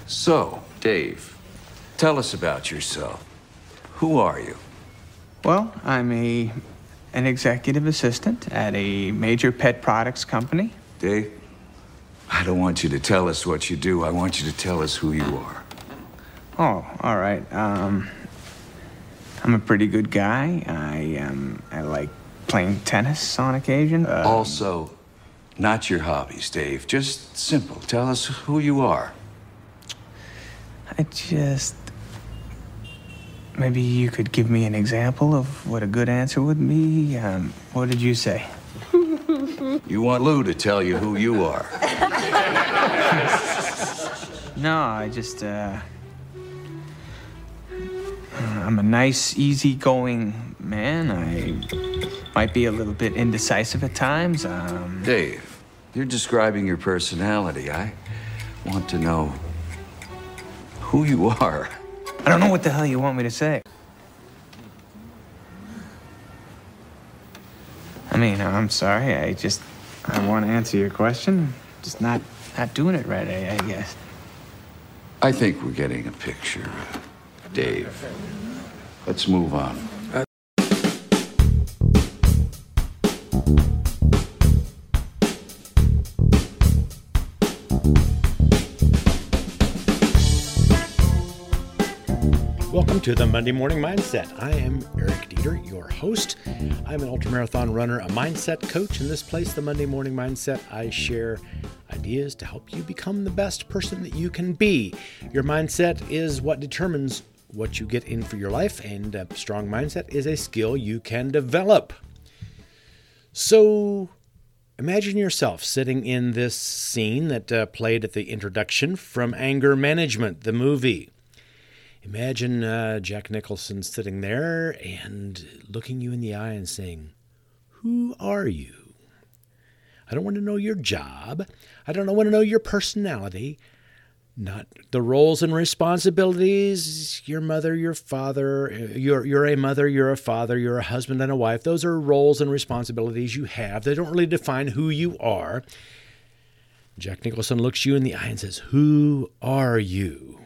So, Dave, tell us about yourself. Who are you? Well, I'm an executive assistant at a major pet products company. Dave, I don't want you to tell us what you do. I want you to tell us who you are. Oh, all right. I'm a pretty good guy. I like playing tennis on occasion. Also, not your hobbies, Dave. Just simple. Tell us who you are. Maybe you could give me an example of what a good answer would be. What did you say? You want Lou to tell you who you are. No, I'm a nice, easygoing man. I might be a little bit indecisive at times. Dave, you're describing your personality. I want to know who you are. I don't know what the hell you want me to say. I mean, I'm sorry. I want to answer your question. Just not doing it right, I guess. I think we're getting a picture, Dave. Let's move on. Welcome to the Monday Morning Mindset. I am Eric Dieter, your host. I'm an ultramarathon runner, a mindset coach. In this place, the Monday Morning Mindset, I share ideas to help you become the best person that you can be. Your mindset is what determines what you get in for your life, and a strong mindset is a skill you can develop. So imagine yourself sitting in this scene that played at the introduction from Anger Management, the movie. Imagine Jack Nicholson sitting there and looking you in the eye and saying, "Who are you? I don't want to know your job. I don't want to know your personality, not the roles and responsibilities. Your mother, your father, you're a mother, you're a father, you're a husband and a wife. Those are roles and responsibilities you have. They don't really define who you are." Jack Nicholson looks you in the eye and says, "Who are you?"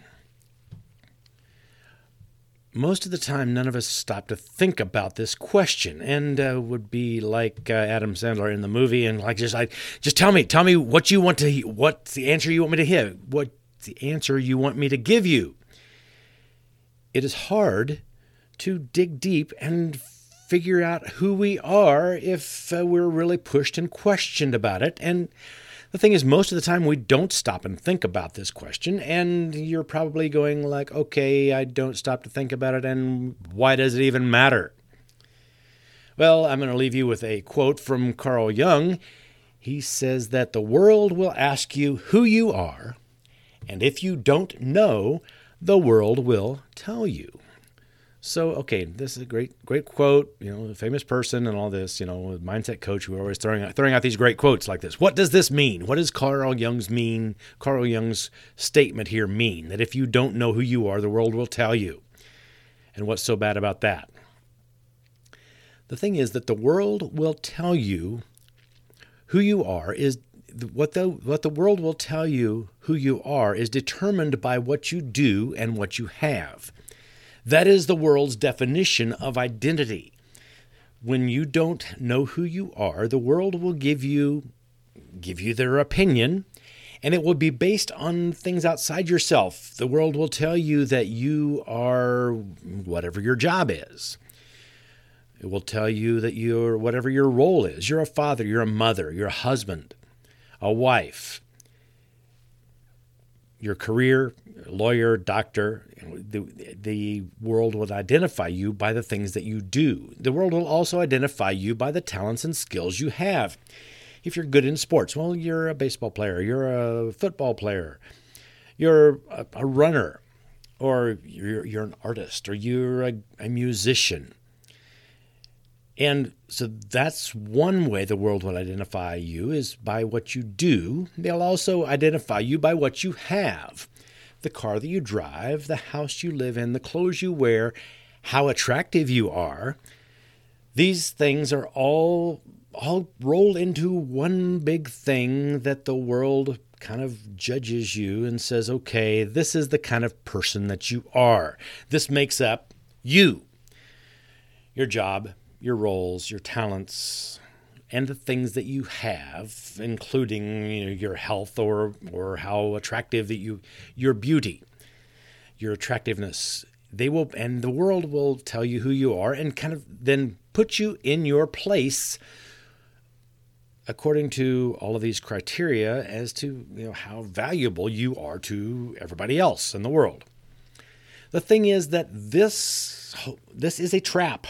Most of the time, none of us stop to think about this question, and would be like Adam Sandler in the movie, and just tell me what you want to, what's the answer you want me to hear, what's the answer you want me to give you. It is hard to dig deep and figure out who we are if we're really pushed and questioned about it. And the thing is, most of the time we don't stop and think about this question, and you're probably going like, okay, I don't stop to think about it, and why does it even matter? Well, I'm going to leave you with a quote from Carl Jung. He says that the world will ask you who you are, and if you don't know, the world will tell you. So, okay, this is a great quote, a famous person and all this, a mindset coach who are always throwing out these great quotes like this. What does this mean? What does Carl Jung's statement here mean? That if you don't know who you are, the world will tell you. And what's so bad about that? The thing is that the world will tell you who you are is what the world will tell you who you are is determined by what you do and what you have. That is the world's definition of identity. When you don't know who you are, the world will give you their opinion, and it will be based on things outside yourself. The world will tell you that you are whatever your job is. It will tell you that you're whatever your role is. You're a father, you're a mother, you're a husband, a wife, your career, lawyer, doctor. The world will identify you by the things that you do. The world will also identify you by the talents and skills you have. If you're good in sports, well, you're a baseball player, you're a football player, you're a runner, or you're an artist, or you're a musician. And so that's one way the world will identify you is by what you do. They'll also identify you by what you have. The car that you drive, the house you live in, the clothes you wear, how attractive you are. These things are all rolled into one big thing that the world kind of judges you and says, okay, this is the kind of person that you are. This makes up you, your job, your roles, your talents, and the things that you have, including your health or how attractive that your beauty, your attractiveness. They will, and the world will tell you who you are and kind of then put you in your place according to all of these criteria as to how valuable you are to everybody else in the world. The thing is that this is a trap.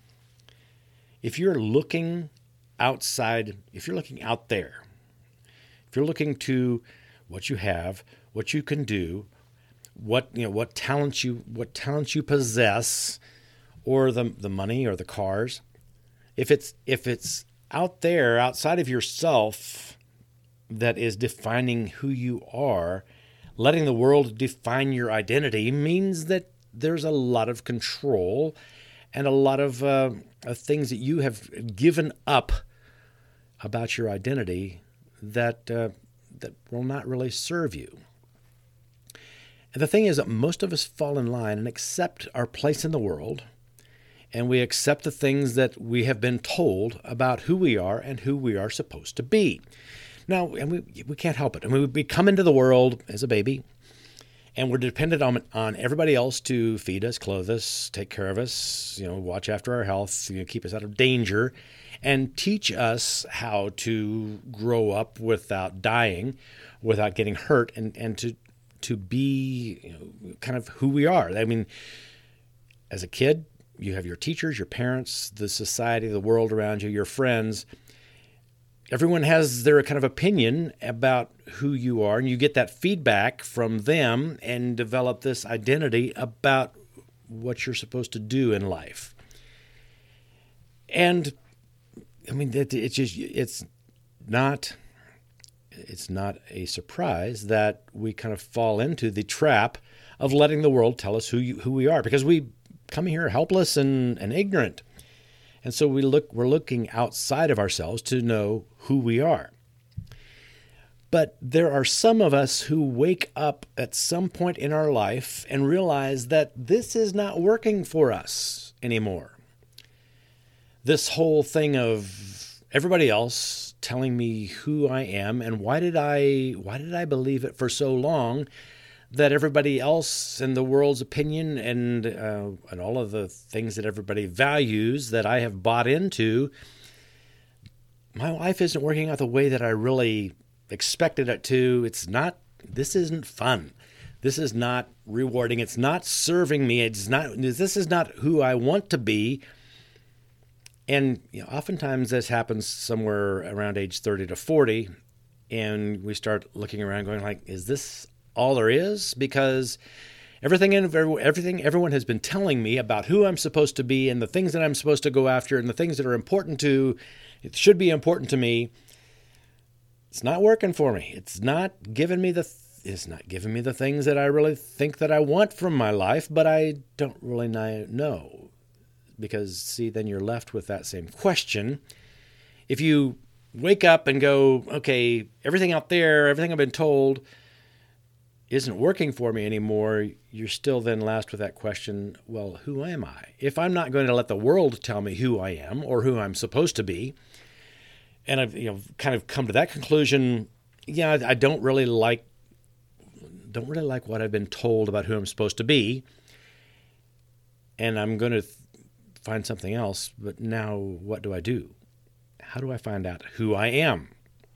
If you're looking outside, if you're looking out there, if you're looking to what you have, what you can do, what talents you possess, or the money or the cars, if it's out there, outside of yourself, that is defining who you are, letting the world define your identity means that there's a lot of control and a lot of things that you have given up about your identity that will not really serve you. And the thing is that most of us fall in line and accept our place in the world, and we accept the things that we have been told about who we are and who we are supposed to be. Now, and we can't help it. I mean, we come into the world as a baby, and we're dependent on everybody else to feed us, clothe us, take care of us, watch after our health, keep us out of danger, and teach us how to grow up without dying, without getting hurt, and to be kind of who we are. I mean, as a kid, you have your teachers, your parents, the society, the world around you, your friends. Everyone has their kind of opinion about who you are, and you get that feedback from them and develop this identity about what you're supposed to do in life. And I mean, it's not a surprise that we kind of fall into the trap of letting the world tell us who we are, because we come here helpless and ignorant. And so we're looking outside of ourselves to know who we are. But there are some of us who wake up at some point in our life and realize that this is not working for us anymore. This whole thing of everybody else telling me who I am, and why did I believe it for so long, that everybody else in the world's opinion and all of the things that everybody values that I have bought into, my life isn't working out the way that I really expected it to. This isn't fun. This is not rewarding. It's not serving me. This is not who I want to be. And oftentimes this happens somewhere around age 30 to 40, and we start looking around going like, is this all there is? Because everything everyone has been telling me about who I'm supposed to be and the things that I'm supposed to go after and the things that are important it should be important to me. It's not working for me. It's not giving me the things that I really think that I want from my life, but I don't really know. Because, see, then you're left with that same question. If you wake up and go, okay, everything out there, everything I've been told isn't working for me anymore, you're still then left with that question, well, who am I? If I'm not going to let the world tell me who I am or who I'm supposed to be, and I've kind of come to that conclusion, I don't really like what I've been told about who I'm supposed to be, and I'm going to find something else, but now what do I do? How do I find out who I am?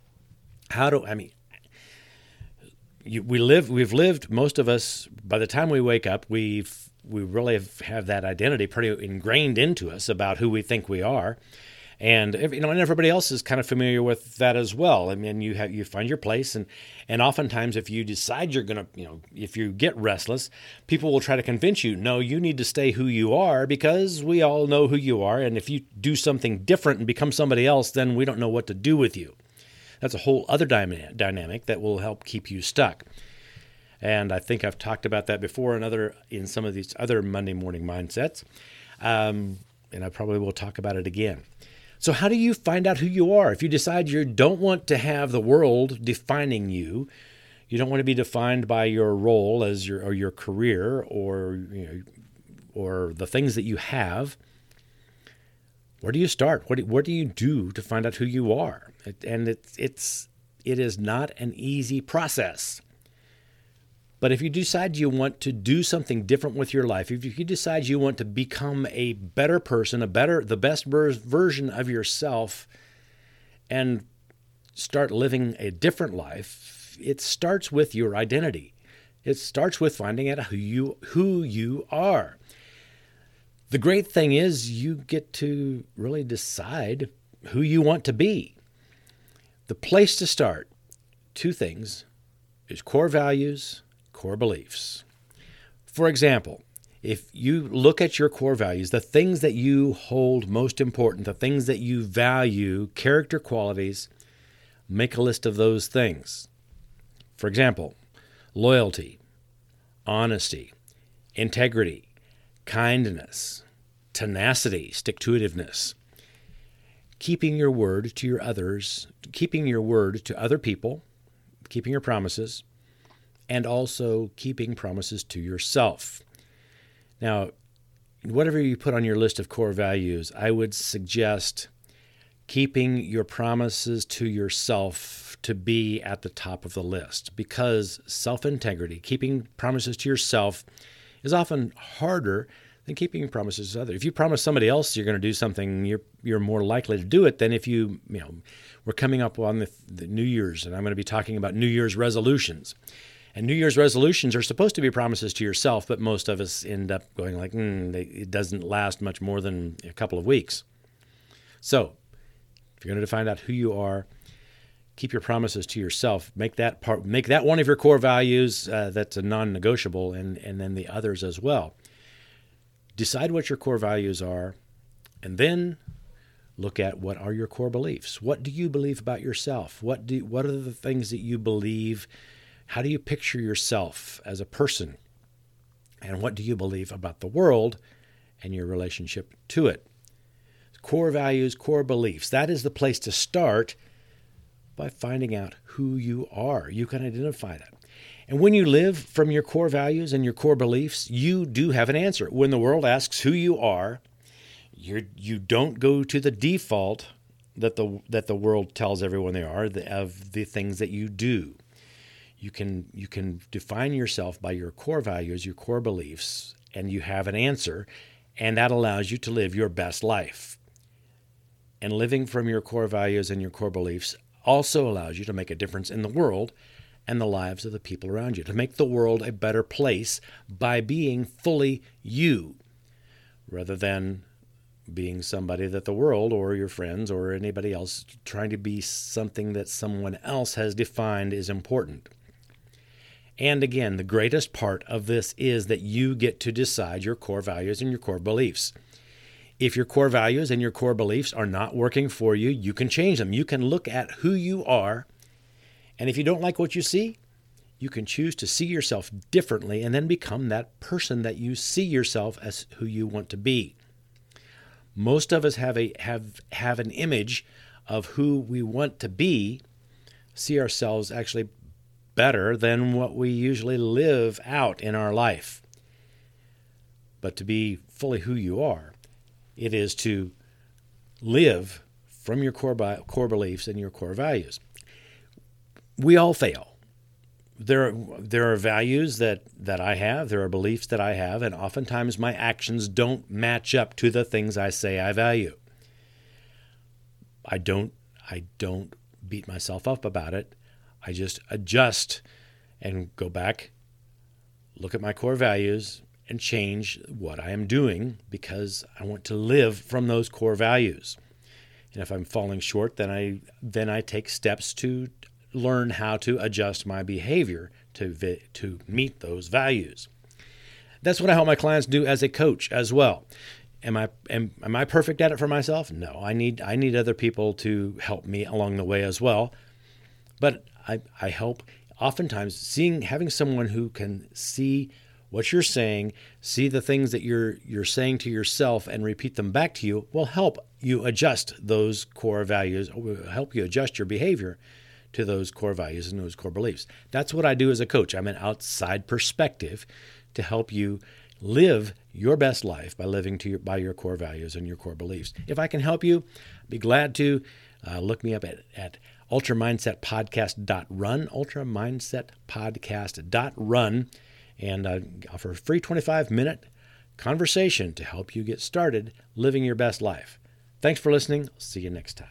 We've lived, most of us, by the time we wake up, we really have that identity pretty ingrained into us about who we think we are. And and everybody else is kind of familiar with that as well. I mean, you find your place, and oftentimes if you decide you're gonna, if you get restless, people will try to convince you, no, you need to stay who you are because we all know who you are, and if you do something different and become somebody else, then we don't know what to do with you. That's a whole other dynamic that will help keep you stuck. And I think I've talked about that before in some of these other Monday morning mindsets, and I probably will talk about it again. So how do you find out who you are? If you decide you don't want to have the world defining you, you don't want to be defined by your role as your career or the things that you have, where do you start? What do you do to find out who you are? It is not an easy process. But if you decide you want to do something different with your life, if you decide you want to become a better person, the best version of yourself, and start living a different life, it starts with your identity. It starts with finding out who you are. The great thing is you get to really decide who you want to be. The place to start, two things, is core values, core beliefs. For example, if you look at your core values, the things that you hold most important, the things that you value, character qualities, make a list of those things. For example, loyalty, honesty, integrity, kindness, tenacity, stick-to-itiveness, keeping your word to other people, keeping your promises, and also keeping promises to yourself. Now, whatever you put on your list of core values, I would suggest keeping your promises to yourself to be at the top of the list, because self-integrity, keeping promises to yourself, is often harder than keeping promises to others. If you promise somebody else you're going to do something, you're more likely to do it than if we're coming up on the New Year's, and I'm going to be talking about New Year's resolutions. And New Year's resolutions are supposed to be promises to yourself, but most of us end up going like, it doesn't last much more than a couple of weeks. So if you're going to find out who you are, keep your promises to yourself. Make that one of your core values. That's a non-negotiable, and then the others as well. Decide what your core values are, and then look at what are your core beliefs. What do you believe about yourself? What are the things that you believe? How do you picture yourself as a person? And what do you believe about the world and your relationship to it? Core values, core beliefs. That is the place to start by finding out who you are. You can identify that. And when you live from your core values and your core beliefs, you do have an answer. When the world asks who you are, you don't go to the default that the world tells everyone they are of the things that you do. You can define yourself by your core values, your core beliefs, and you have an answer, and that allows you to live your best life. And living from your core values and your core beliefs also allows you to make a difference in the world and the lives of the people around you, to make the world a better place by being fully you, rather than being somebody that the world or your friends or anybody else trying to be something that someone else has defined is important. And again, the greatest part of this is that you get to decide your core values and your core beliefs. If your core values and your core beliefs are not working for you, you can change them. You can look at who you are, and if you don't like what you see, you can choose to see yourself differently and then become that person that you see yourself as who you want to be. Most of us have an image of who we want to be, see ourselves actually better than what we usually live out in our life. But to be fully who you are, it is to live from your core beliefs and your core values. We all fail. There are values that I have, there are beliefs that I have, and oftentimes my actions don't match up to the things I say I value. I don't beat myself up about it. I just adjust and go back, look at my core values, and change what I am doing because I want to live from those core values. And if I'm falling short, then I take steps to learn how to adjust my behavior to meet those values. That's what I help my clients do as a coach as well. Am I perfect at it for myself? No, I need other people to help me along the way as well. But I help oftentimes having someone who can see what you're saying, see the things that you're saying to yourself and repeat them back to you will help you adjust those core values, will help you adjust your behavior to those core values and those core beliefs. That's what I do as a coach. I'm an outside perspective to help you live your best life by living by your core values and your core beliefs. If I can help you, I'd be glad to. Look me up at ultramindsetpodcast.run, ultramindsetpodcast.run, and I offer a free 25-minute conversation to help you get started living your best life. Thanks for listening. See you next time.